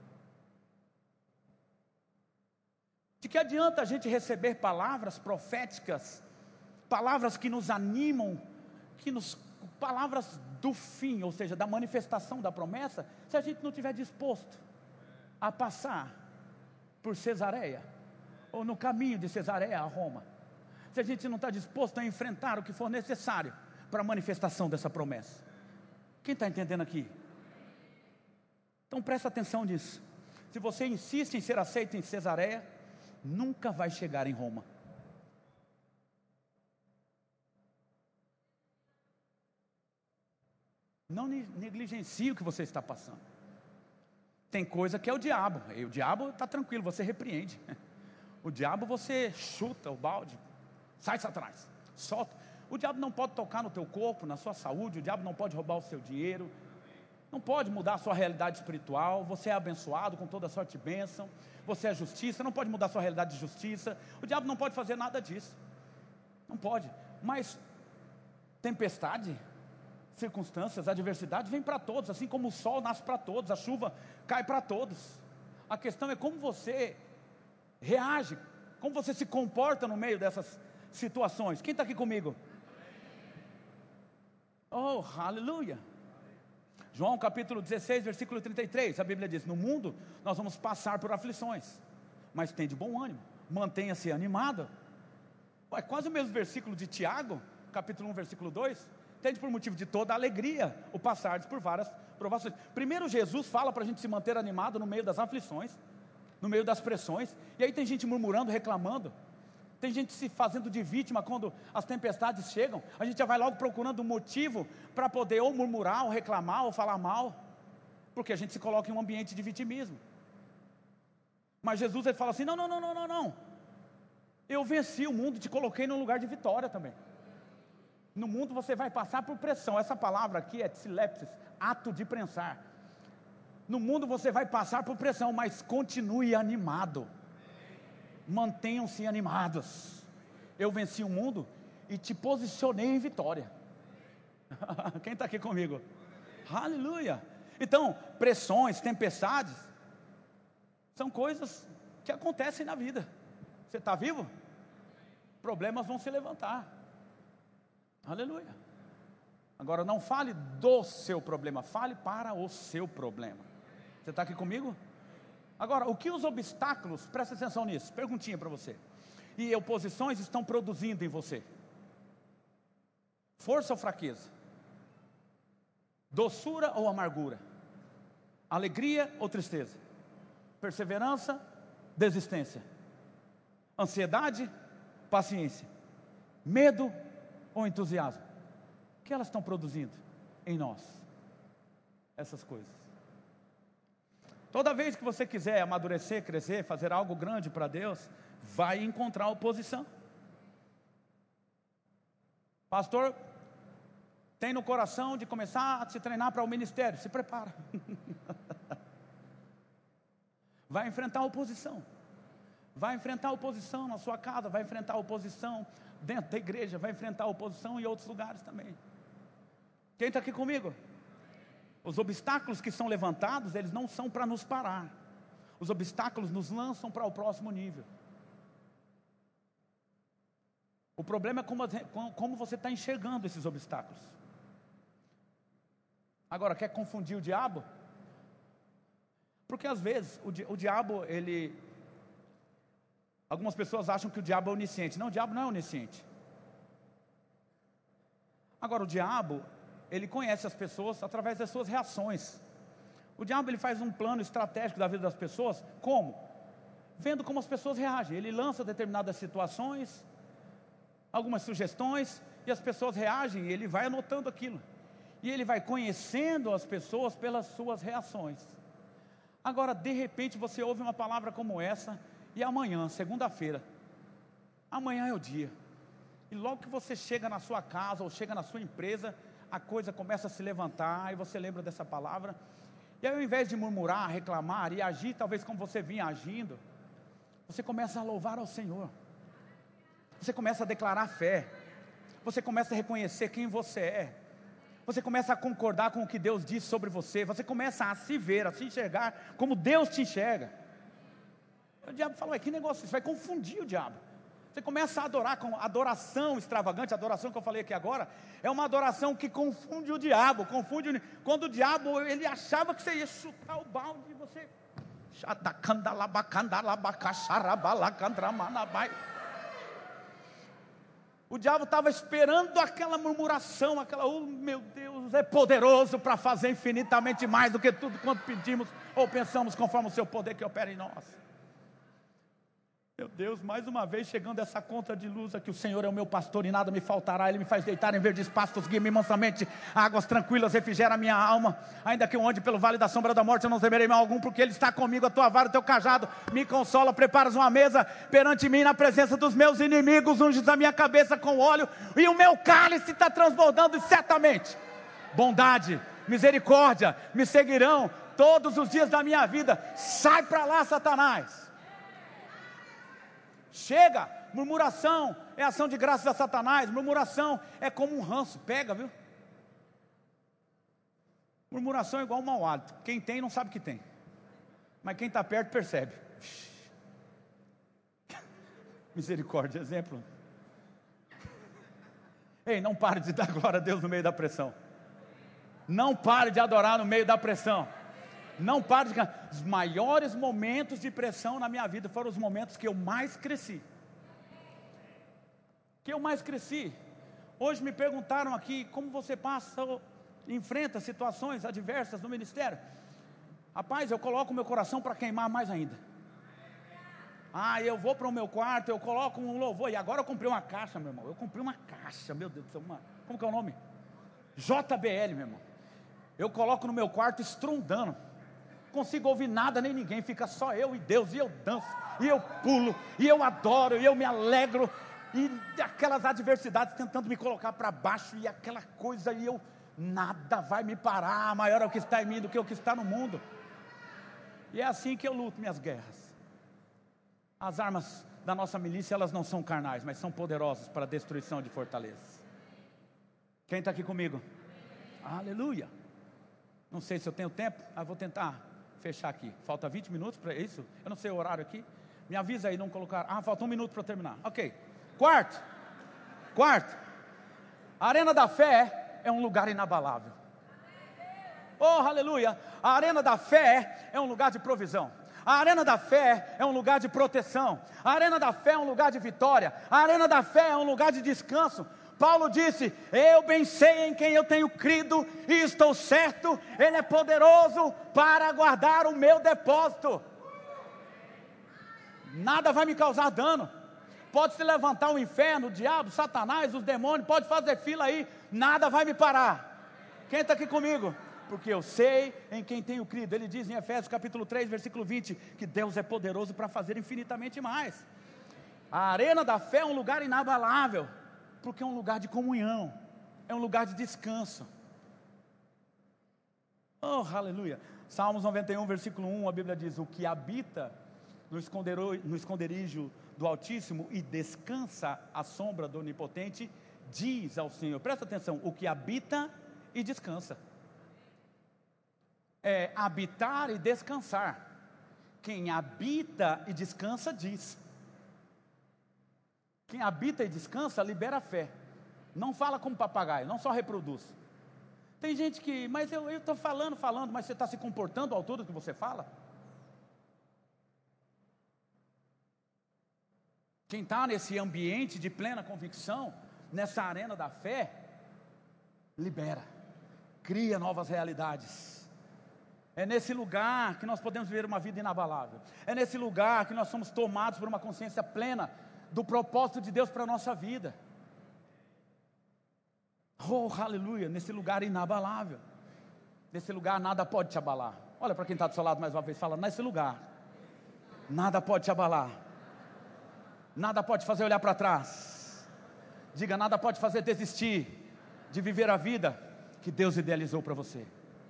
De que adianta a gente receber palavras proféticas, palavras que nos animam, que nos, palavras do fim, ou seja, da manifestação da promessa, se a gente não estiver disposto a passar por Cesareia, ou no caminho de Cesareia a Roma, se a gente não está disposto a enfrentar o que for necessário para a manifestação dessa promessa. Quem está entendendo aqui? Então presta atenção nisso. Se você insiste em ser aceito em Cesareia, nunca vai chegar em Roma. Não negligencie o que você está passando. Tem coisa que é o diabo, e o diabo está tranquilo, você repreende. O diabo você chuta o balde, sai Satanás, solta. O diabo não pode tocar no teu corpo, na sua saúde, o diabo não pode roubar o seu dinheiro, não pode mudar a sua realidade espiritual, você é abençoado com toda sorte de bênção, você é justiça, não pode mudar a sua realidade de justiça, o diabo não pode fazer nada disso, não pode, mas tempestade, circunstâncias, adversidades vêm para todos, assim como o sol nasce para todos, a chuva cai para todos. A questão é como você reage, como você se comporta no meio dessas situações. Quem está aqui comigo? Oh, aleluia! João capítulo dezesseis, versículo trinta e três, a Bíblia diz: no mundo nós vamos passar por aflições, mas tem de bom ânimo, mantenha-se animado. É quase o mesmo versículo de Tiago, capítulo um, versículo dois. Tende por motivo de toda alegria o passardes por várias provações. Primeiro Jesus fala para a gente se manter animado no meio das aflições, no meio das pressões. E aí tem gente murmurando, reclamando, tem gente se fazendo de vítima quando as tempestades chegam. A gente já vai logo procurando um motivo para poder ou murmurar, ou reclamar, ou falar mal, porque a gente se coloca em um ambiente de vitimismo. Mas Jesus, ele fala assim: não, não, não, não, não, não. Eu venci o mundo, te coloquei num lugar de vitória também. No mundo você vai passar por pressão. Essa palavra aqui é tsilepsis, ato de prensar. No mundo você vai passar por pressão, mas continue animado. Mantenham-se animados. Eu venci o mundo e te posicionei em vitória. Quem está aqui comigo? Aleluia! Então, pressões, tempestades são coisas que acontecem na vida. Você está vivo? Problemas vão se levantar. Aleluia. Agora não fale do seu problema, fale para o seu problema. Você está aqui comigo? Agora, o que os obstáculos, presta atenção nisso, perguntinha para você, e oposições estão produzindo em você? Força ou fraqueza? Doçura ou amargura? Alegria ou tristeza? Perseverança, desistência? Ansiedade, paciência? Medo ou entusiasmo? O que elas estão produzindo em nós? Essas coisas. Toda vez que você quiser amadurecer, crescer, fazer algo grande para Deus, vai encontrar oposição. Pastor, tem no coração de começar a se treinar para o ministério, se prepara. Vai enfrentar oposição. Vai enfrentar oposição na sua casa, vai enfrentar oposição dentro da igreja, vai enfrentar oposição em outros lugares também. Quem está aqui comigo? Os obstáculos que são levantados, eles não são para nos parar. Os obstáculos nos lançam para o próximo nível. O problema é como, como você está enxergando esses obstáculos. Agora, quer confundir o diabo? Porque às vezes o, o diabo, ele... Algumas pessoas acham que o diabo é onisciente. Não, o diabo não é onisciente. Agora, o diabo, ele conhece as pessoas através das suas reações. O diabo, ele faz um plano estratégico da vida das pessoas. Como? Vendo como as pessoas reagem. Ele lança determinadas situações, algumas sugestões, e as pessoas reagem, e ele vai anotando aquilo. E ele vai conhecendo as pessoas pelas suas reações. Agora, de repente, você ouve uma palavra como essa, e amanhã, segunda-feira, amanhã é o dia. E logo que você chega na sua casa, ou chega na sua empresa, a coisa começa a se levantar, e você lembra dessa palavra. E aí, ao invés de murmurar, reclamar e agir, talvez como você vinha agindo, você começa a louvar ao Senhor. Você começa a declarar fé. Você começa a reconhecer quem você é. Você começa a concordar com o que Deus diz sobre você. Você começa a se ver, a se enxergar como Deus te enxerga. O diabo fala: que negócio, isso vai confundir o diabo. Você começa a adorar com adoração extravagante. A adoração que eu falei aqui agora é uma adoração que confunde o diabo. Confunde o... Quando o diabo, ele achava que você ia chutar o balde e você... O diabo estava esperando aquela murmuração, aquela: oh meu Deus, é poderoso para fazer infinitamente mais do que tudo quanto pedimos ou pensamos, conforme o seu poder que opera em nós. Meu Deus, mais uma vez chegando essa conta de luz aqui: o Senhor é o meu pastor e nada me faltará, Ele me faz deitar em verdes pastos, guia-me mansamente, águas tranquilas refrigera a minha alma. Ainda que eu ande pelo vale da sombra da morte, eu não temerei mal algum, porque Ele está comigo. A tua vara, o teu cajado me consola. Preparas uma mesa perante mim na presença dos meus inimigos, unges a minha cabeça com óleo, e o meu cálice está transbordando. E certamente bondade, misericórdia me seguirão todos os dias da minha vida. Sai para lá, Satanás. Chega. Murmuração é ação de graças a Satanás. Murmuração é como um ranço, pega, viu? Murmuração é igual um mau hálito. Quem tem não sabe que tem, mas quem está perto percebe. Misericórdia, exemplo. Ei, não pare de dar glória a Deus no meio da pressão. Não pare de adorar no meio da pressão. Não pare de... Os maiores momentos de pressão na minha vida foram os momentos que eu mais cresci. Que eu mais cresci. Hoje me perguntaram aqui, como você passa, enfrenta situações adversas no ministério? Rapaz, eu coloco o meu coração para queimar mais ainda. Ah, eu vou para o meu quarto, eu coloco um louvor. E agora eu comprei uma caixa, meu irmão. Eu comprei uma caixa, meu Deus do céu. Uma... Como que é o nome? J B L, meu irmão. Eu coloco no meu quarto estrondando. Não consigo ouvir nada nem ninguém. Fica só eu e Deus. E eu danço, e eu pulo, e eu adoro, e eu me alegro. E aquelas adversidades tentando me colocar para baixo. E aquela coisa, e eu... Nada vai me parar. Maior é o que está em mim do que o que está no mundo. E é assim que eu luto minhas guerras. As armas da nossa milícia, elas não são carnais, mas são poderosas para a destruição de fortalezas. Quem está aqui comigo? Aleluia. Não sei se eu tenho tempo, mas vou tentar fechar aqui. Falta vinte minutos para isso? Eu não sei o horário aqui. Me avisa aí, não colocar. Ah, falta um minuto para eu terminar. Ok. Quarto. Quarto. A Arena da Fé é um lugar inabalável. Oh, aleluia. A Arena da Fé é um lugar de provisão. A Arena da Fé é um lugar de proteção. A Arena da Fé é um lugar de vitória. A Arena da Fé é um lugar de descanso. Paulo disse: eu bem sei em quem eu tenho crido e estou certo, Ele é poderoso para guardar o meu depósito. Nada vai me causar dano. Pode se levantar o inferno, o diabo, Satanás, os demônios, pode fazer fila aí, nada vai me parar. Quem está aqui comigo? Porque eu sei em quem tenho crido. Ele diz em Efésios capítulo três, versículo vinte, que Deus é poderoso para fazer infinitamente mais. A Arena da Fé é um lugar inabalável, porque é um lugar de comunhão, é um lugar de descanso. Oh, aleluia. Salmos noventa e um, versículo um, a Bíblia diz: o que habita no esconderijo, no esconderijo do Altíssimo e descansa à sombra do Onipotente, diz ao Senhor. Presta atenção, o que habita e descansa. É habitar e descansar. Quem habita e descansa diz. Quem habita e descansa libera fé. Não fala como papagaio, não só reproduz. Tem gente que, mas eu estou falando, falando, mas você está se comportando à altura do que você fala? Quem está nesse ambiente de plena convicção, nessa arena da fé, libera, cria novas realidades. É nesse lugar que nós podemos viver uma vida inabalável. É nesse lugar que nós somos tomados por uma consciência plena do propósito de Deus para a nossa vida. Oh, aleluia, nesse lugar inabalável. Nesse lugar nada pode te abalar. Olha para quem está do seu lado mais uma vez, fala: nesse lugar nada pode te abalar. Nada pode fazer olhar para trás. Diga: nada pode fazer desistir de viver a vida que Deus idealizou para você.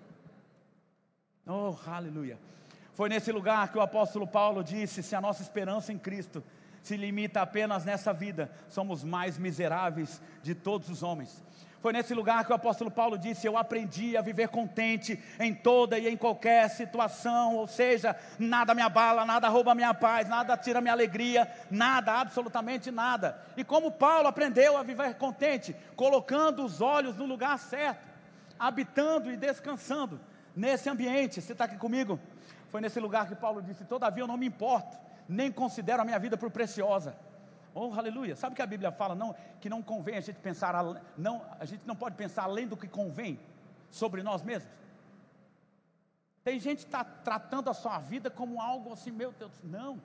Oh, aleluia. Foi nesse lugar que o apóstolo Paulo disse: se a nossa esperança em Cristo se limita apenas nessa vida, somos mais miseráveis de todos os homens. Foi nesse lugar que o apóstolo Paulo disse: eu aprendi a viver contente em toda e em qualquer situação. Ou seja, nada me abala, nada rouba minha paz, nada tira minha alegria, nada, absolutamente nada. E como Paulo aprendeu a viver contente? Colocando os olhos no lugar certo, habitando e descansando nesse ambiente. Você está aqui comigo? Foi nesse lugar que Paulo disse: todavia eu não me importo, nem considero a minha vida por preciosa. Oh, aleluia. Sabe que a Bíblia fala não, que não convém a gente pensar, não, a gente não pode pensar além do que convém sobre nós mesmos? Tem gente que está tratando a sua vida como algo assim, meu Deus, não.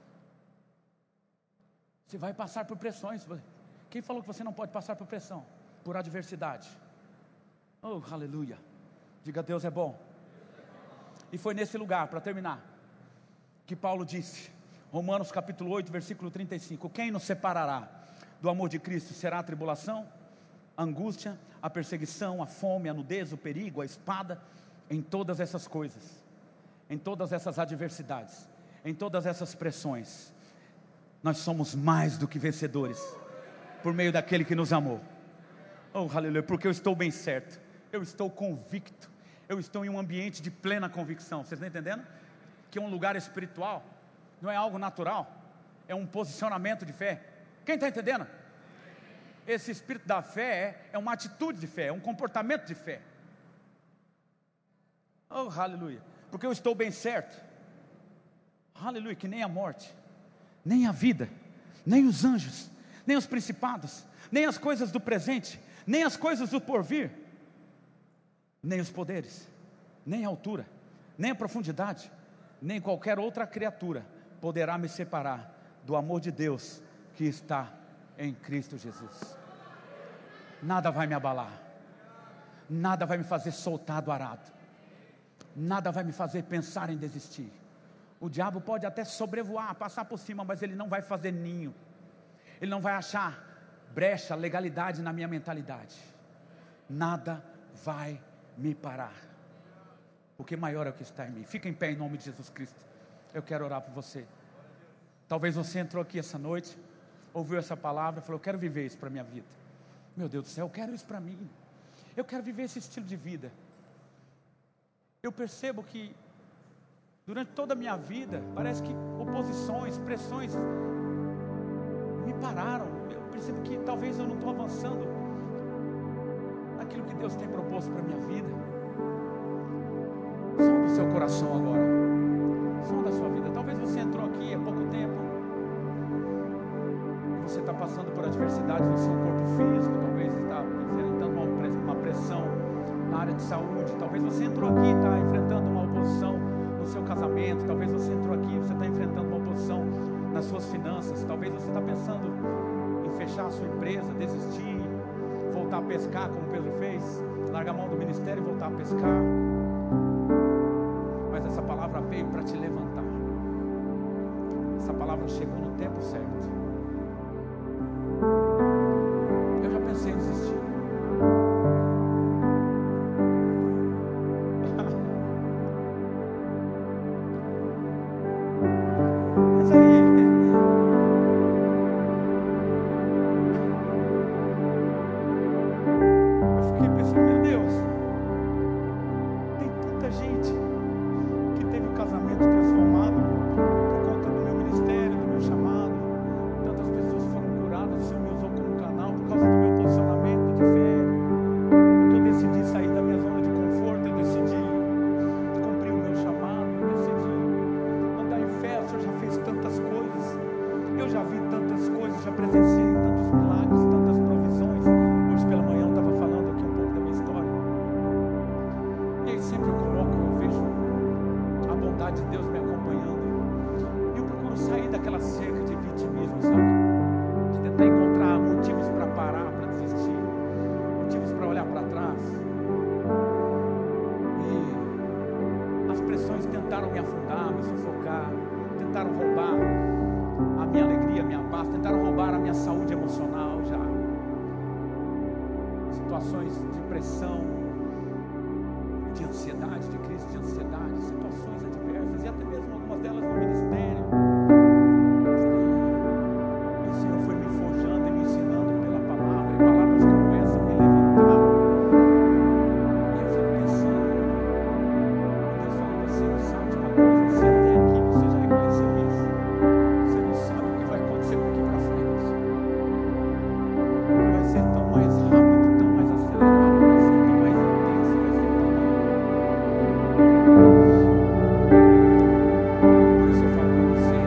Você vai passar por pressões. Quem falou que você não pode passar por pressão? Por adversidade. Oh, aleluia. Diga: Deus é bom. E foi nesse lugar, para terminar, que Paulo disse, Romanos capítulo oito, versículo trinta e cinco: quem nos separará do amor de Cristo? Será a tribulação, a angústia, a perseguição, a fome, a nudez, o perigo, a espada? Em todas essas coisas, em todas essas adversidades, em todas essas pressões, nós somos mais do que vencedores, por meio daquele que nos amou. Oh, aleluia, porque eu estou bem certo, eu estou convicto, eu estou em um ambiente de plena convicção. Vocês estão entendendo? Que é um lugar espiritual, não é algo natural, é um posicionamento de fé. Quem está entendendo? Esse espírito da fé é uma atitude de fé, é um comportamento de fé. Oh, aleluia. Porque eu estou bem certo, aleluia, que nem a morte, nem a vida, nem os anjos, nem os principados, nem as coisas do presente, nem as coisas do porvir, nem os poderes, nem a altura, nem a profundidade, nem qualquer outra criatura poderá me separar do amor de Deus que está em Cristo Jesus. Nada vai me abalar, nada vai me fazer soltar do arado, nada vai me fazer pensar em desistir. O diabo pode até sobrevoar, passar por cima, mas ele não vai fazer ninho, ele não vai achar brecha, legalidade na minha mentalidade. Nada vai me parar, porque maior é o que está em mim. Fica em pé em nome de Jesus Cristo. Eu quero orar por você. Talvez você entrou aqui essa noite, ouviu essa palavra, falou: eu quero viver isso para a minha vida. Meu Deus do céu, eu quero isso para mim. Eu quero viver esse estilo de vida. Eu percebo que durante toda a minha vida, parece que oposições, pressões me pararam. Eu percebo que talvez eu não estou avançando naquilo que Deus tem proposto para a minha vida. Som do seu coração agora, som da sua vida. Talvez você entrou aqui há pouco tempo, você está passando por adversidades no seu corpo físico, talvez está enfrentando uma pressão na área de saúde, talvez você entrou aqui e está enfrentando uma oposição no seu casamento, talvez você entrou aqui e você está enfrentando uma oposição nas suas finanças, talvez você está pensando em fechar a sua empresa, desistir, voltar a pescar como Pedro fez, largar a mão do ministério e voltar a pescar. Mas essa palavra veio para te levantar, essa palavra chegou no tempo certo. Eu já pensei em desistir, mas aí eu fiquei pensando: meu Deus, tem tanta gente que teve o casamento transformado por conta do meu ministério, do meu chamado. Tantas pessoas foram curadas, o Senhor me usou como canal por causa do meu posicionamento de fé, porque eu decidi sair da minha zona de conforto, eu decidi cumprir o meu chamado, eu decidi andar em fé. O Senhor já fez tantas coisas, eu já vi tantas coisas, já presenciei tantos milagres, tantas provisões. Hoje pela manhã eu estava falando aqui um pouco da minha história, e aí sempre eu coloco, eu vejo a bondade de Deus me acompanhando, e eu procuro sair daquela cerca de vitimismo, sabe? De tentar encontrar motivos para parar, para desistir, motivos para olhar para trás. E as pressões tentaram me afundar, me sufocar, tentaram roubar a minha alegria, a minha paz, tentaram roubar a minha saúde emocional já. Situações de pressão, de ansiedade, de crise de ansiedade, situações adversas, e até mesmo algumas delas no ministério. E o Senhor foi me forjando e me ensinando pela palavra, e palavras como essa me levantaram. E eu fico pensando, Deus falando assim: não sabe de uma coisa, se até aqui você já reconheceu isso, você não sabe o que vai acontecer daqui para frente. Vai ser tão mais rápido, tão mais acelerado, vai ser tão mais intenso, vai ser tão mais... Por isso eu falo para você,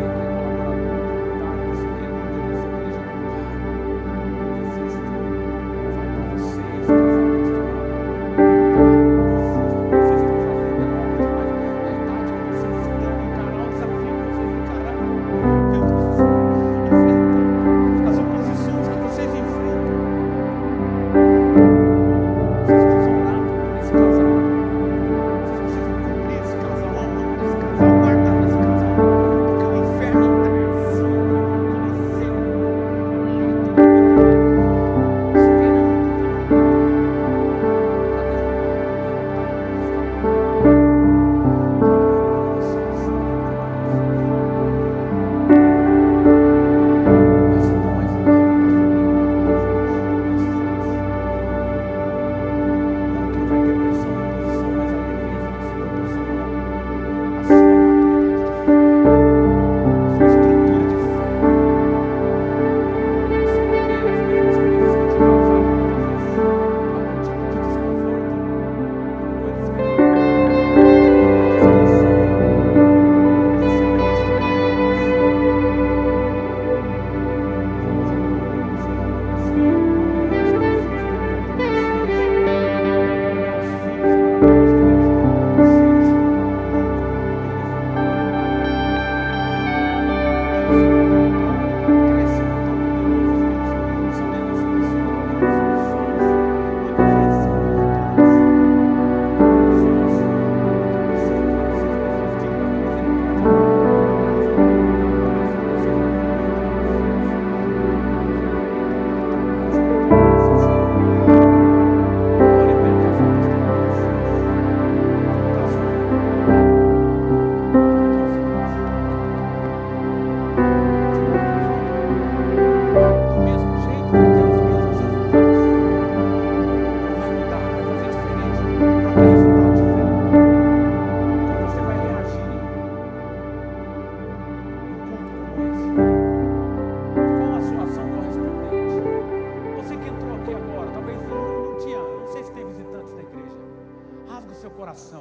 coração.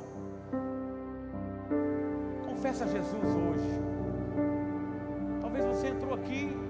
Confessa Jesus hoje. Talvez você entrou aqui